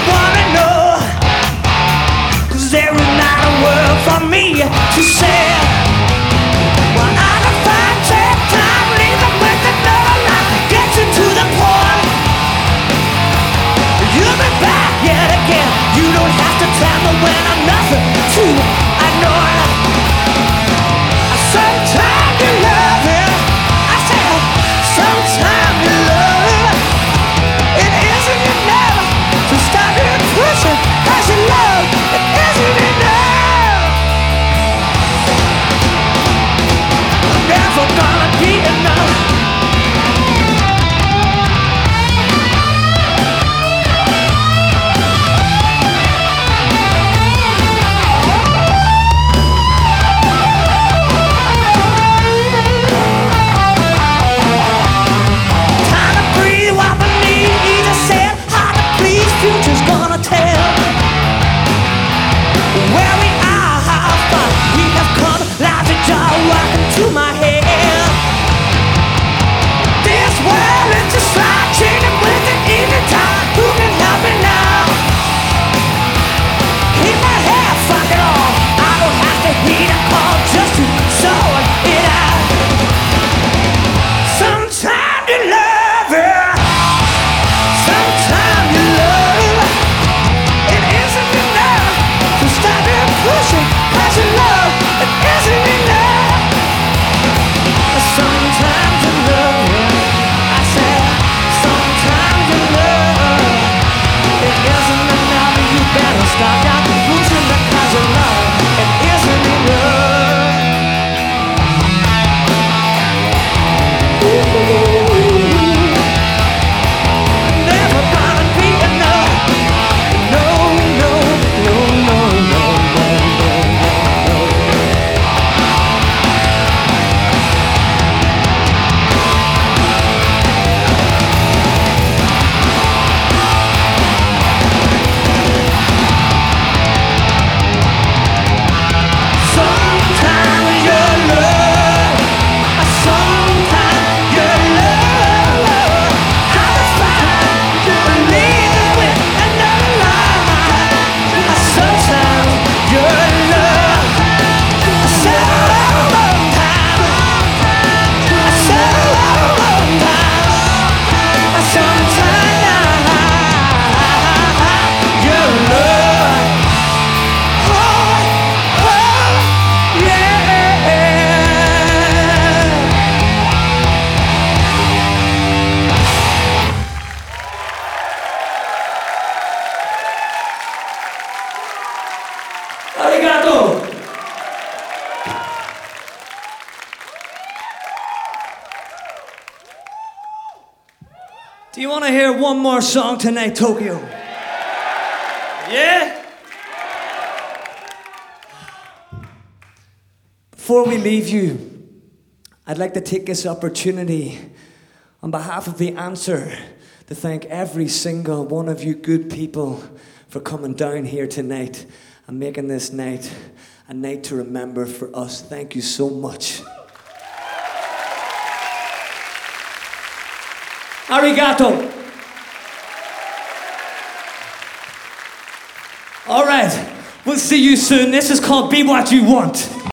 wanna know, 'cause there is not a word for me to say. Well, I don't find take time, leave it with another line, get you to the point. You'll be back yet again. You don't have to tell me when I'm nothing to ignore. Sometimes you love it. I said, sometimes you love it. It isn't enough to stop you pushing, 'cause you love it isn't enough. Never gonna be enough. Future's gonna tell where we are, how far we have come. Life is just walking to my head. This world is just like changing with it any time. Who can help me now? Keep my head, fuck it all. I don't have to heed a call just to sort it out. Sometimes you love it. Sometimes you love it. It isn't enough to stop you pushing, 'cause your love it isn't enough. Sometimes you love it. I said, sometimes you love it isn't enough. You better stop out pushing, because your love it isn't enough. Never gonna be enough. No, no, no, no, no, no, no, no. Sometimes your love, sometimes your love, I find you leaving with another lie. Sometimes your love, Arigato! Do you want to hear one more song tonight, Tokyo? Yeah? Before we leave you, I'd like to take this opportunity on behalf of The Answer to thank every single one of you good people for coming down here tonight and making this night a night to remember for us. Thank you so much. Arigato. All right, we'll see you soon. This is called Be What You Want.